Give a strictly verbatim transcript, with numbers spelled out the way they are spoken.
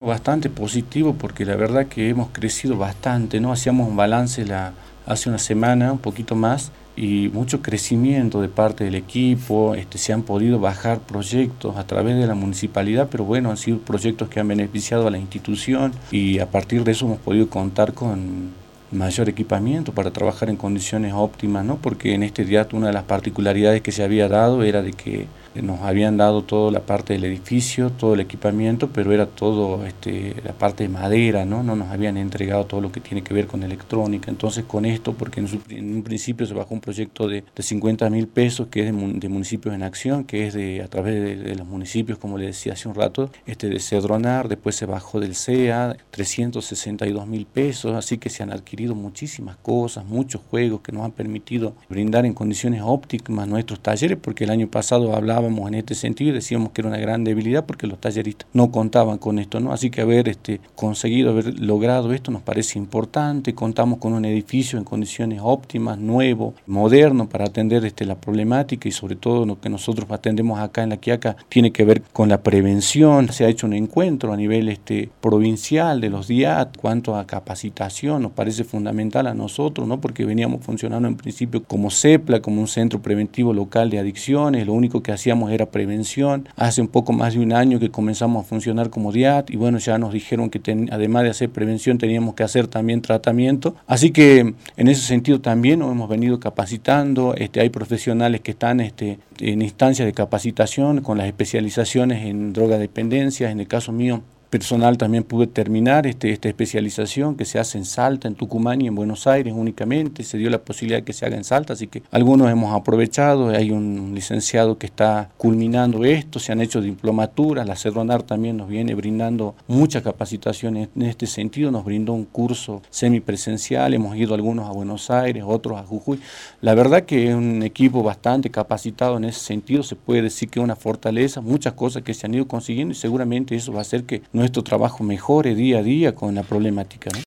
Bastante positivo porque la verdad que hemos crecido bastante, ¿no? Hacíamos un balance la, hace una semana, un poquito más, y mucho crecimiento de parte del equipo. Este, se han podido bajar proyectos a través de la municipalidad, pero bueno, han sido proyectos que han beneficiado a la institución y a partir de eso hemos podido contar con mayor equipamiento para trabajar en condiciones óptimas, ¿no? Porque en este día una de las particularidades que se había dado era de que nos habían dado toda la parte del edificio, todo el equipamiento, pero era todo este, la parte de madera, ¿no? No nos habían entregado todo lo que tiene que ver con electrónica. Entonces con esto, porque en, su, en un principio se bajó un proyecto de, de cincuenta mil pesos, que es de, de Municipios en Acción, que es de a través de, de los municipios, como le decía hace un rato, este de Cedronar, después se bajó del C E A, trescientos sesenta y dos mil pesos, así que se han adquirido muchísimas cosas, muchos juegos que nos han permitido brindar en condiciones óptimas nuestros talleres, porque el año pasado hablaba en este sentido y decíamos que era una gran debilidad porque los talleristas no contaban con esto, ¿no? Así que haber este, conseguido, haber logrado esto nos parece importante. Contamos con un edificio en condiciones óptimas, nuevo, moderno para atender este, la problemática y sobre todo lo que nosotros atendemos acá en La Quiaca tiene que ver con la prevención. Se ha hecho un encuentro a nivel este, provincial de los D I A T cuanto a capacitación, nos parece fundamental a nosotros, ¿no? Porque veníamos funcionando en principio como CEPLA, como un centro preventivo local de adicciones, lo único que hacíamos era prevención. Hace un poco más de un año que comenzamos a funcionar como D I A T y bueno, ya nos dijeron que ten, además de hacer prevención teníamos que hacer también tratamiento, así que en ese sentido también nos hemos venido capacitando. Este, hay profesionales que están este, en instancias de capacitación con las especializaciones en drogadependencias. En el caso mío personal también pude terminar este, esta especialización que se hace en Salta, en Tucumán y en Buenos Aires únicamente. Se dio la posibilidad de que se haga en Salta, así que algunos hemos aprovechado. Hay un licenciado que está culminando esto, se han hecho diplomaturas, la Cedronar también nos viene brindando mucha capacitación en este sentido, nos brindó un curso semipresencial, hemos ido algunos a Buenos Aires, otros a Jujuy. La verdad que es un equipo bastante capacitado en ese sentido, se puede decir que es una fortaleza, muchas cosas que se han ido consiguiendo y seguramente eso va a hacer que nuestro trabajo mejore día a día con la problemática, ¿no?